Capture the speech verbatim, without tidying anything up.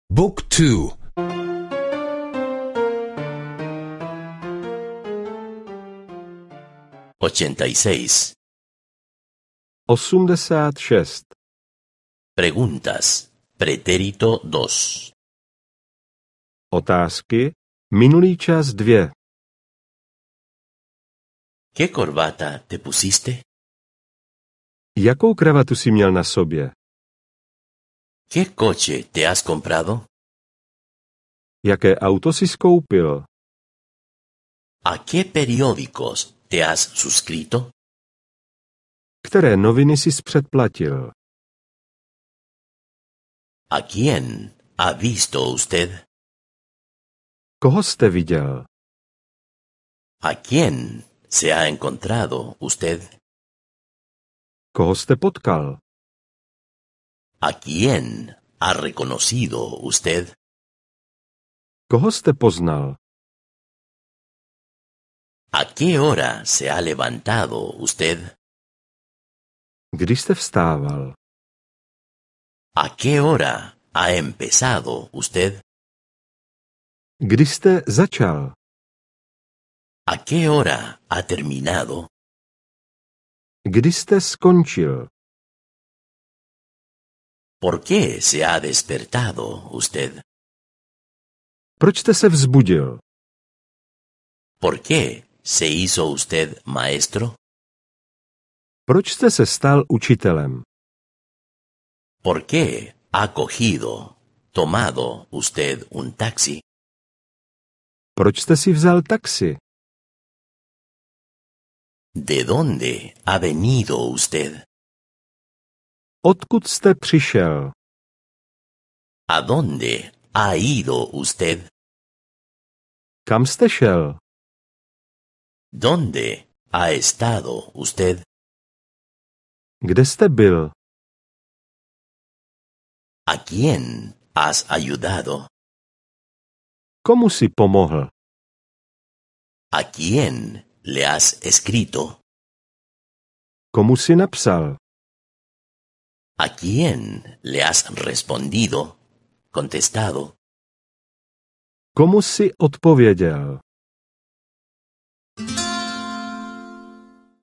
Book two. ochenta y seis. osmdesát šest. Preguntas. Pretérito dos. Otázky. Minulý čas dvě. ¿Qué corbata te pusiste? Jakou kravatu jsi měl na sobě? ¿Qué coche te has comprado? Jaké auto jsi skoupil? ¿A qué periódicos te has suscrito? Které noviny jsi předplatil? ¿A quién ha visto usted? Koho jste viděl? ¿A quién se ha encontrado usted? Koho jste potkal? ¿A quién ha reconocido usted? Koho jste poznal? ¿A qué hora se ha levantado usted? Kdy jste vstával? ¿A qué hora ha empezado usted? Kdy jste začal? ¿A qué hora ha terminado? Kdy jste skončil? ¿Por qué se ha despertado usted? Proč jste se vzbudil? ¿Por qué se hizo usted maestro? Proč jste se stal učitelem? ¿Por qué ha cogido, tomado usted un taxi? Proč jste si vzal taxi? ¿De dónde ha venido usted? Odkud jste přišel? ¿A dónde ha ido usted? Kam jste šel? ¿Dónde ha estado usted? Kde jste byl? ¿A quién has ayudado? Komu jsi pomohl? ¿A quién le has escrito? Komu jsi napsal? ¿A quién le has respondido, contestado? Komu jsi odpověděl?